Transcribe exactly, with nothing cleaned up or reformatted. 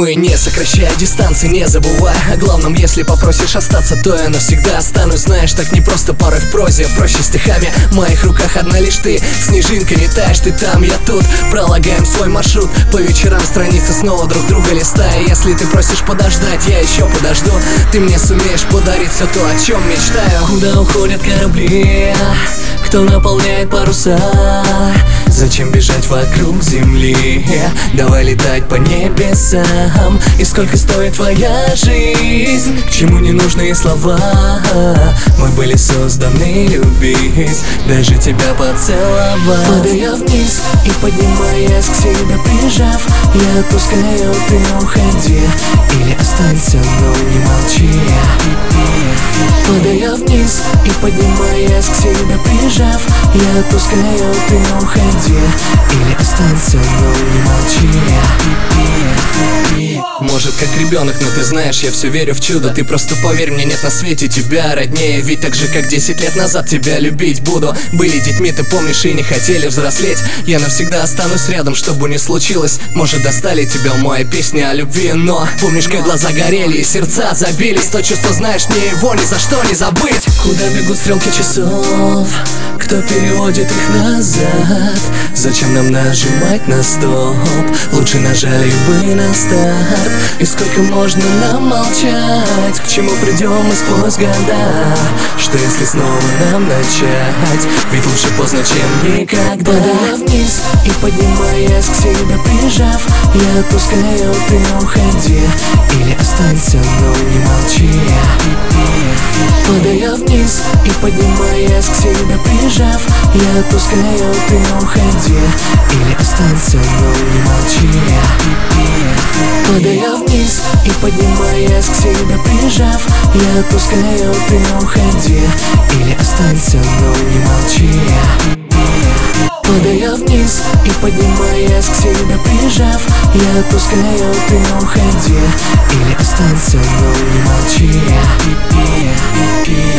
Ну и не сокращай дистанции, не забывай о главном. Если попросишь остаться, то я навсегда останусь. Знаешь, так не просто порой в прозе, проще стихами. В моих руках одна лишь ты, снежинка летаешь, ты там, я тут. Пролагаем свой маршрут, по вечерам страницы снова друг друга листая. Если ты просишь подождать, я еще подожду. Ты мне сумеешь подарить все то, о чем мечтаю. Куда уходят корабли, кто наполняет паруса? Зачем бежать вокруг земли? Давай летать по небесам. И сколько стоит твоя жизнь? К чему ненужные слова? Мы были созданы любить, даже тебя поцеловать. Падая вниз и поднимаясь к себе прижав, я отпускаю, ты уходи. Или останься, но не молчи. Падая вниз и поднимаясь к себе прижав, я отпускаю, ты уходи. Или останься, но не молчи. Может, как ребенок, но ты знаешь, я все верю в чудо. Ты просто поверь мне, нет на свете тебя роднее. Ведь так же, как десять лет назад тебя любить буду. Были детьми, ты помнишь, и не хотели взрослеть. Я навсегда останусь рядом, чтобы не случилось. Может, достали тебя моя песня о любви, но помнишь, как глаза горели и сердца забились. То чувство, знаешь, мне его ни за что не забыть. Куда бегут стрелки часов? Кто переводит их назад? Зачем нам нажимать на стоп? Лучше нажали бы на старт. И сколько можно нам молчать? К чему придем мы сквозь года? Что если снова нам начать? Ведь лучше поздно, чем никогда. Падая вниз и поднимаясь к себе прижав, я отпускаю, ты уходи. Или останься, но не молчи. Падая вниз и поднимаясь к себе прижав, я отпускаю, ты уходи. Или останься, но не молчи. Падая вниз и поднимаясь к себе прижав, я отпускаю, ты уходи. Или останься, но не молчи. Падая вниз и поднимаясь к себе прижав, я отпускаю, ты уходи. Или останься, но не молчи.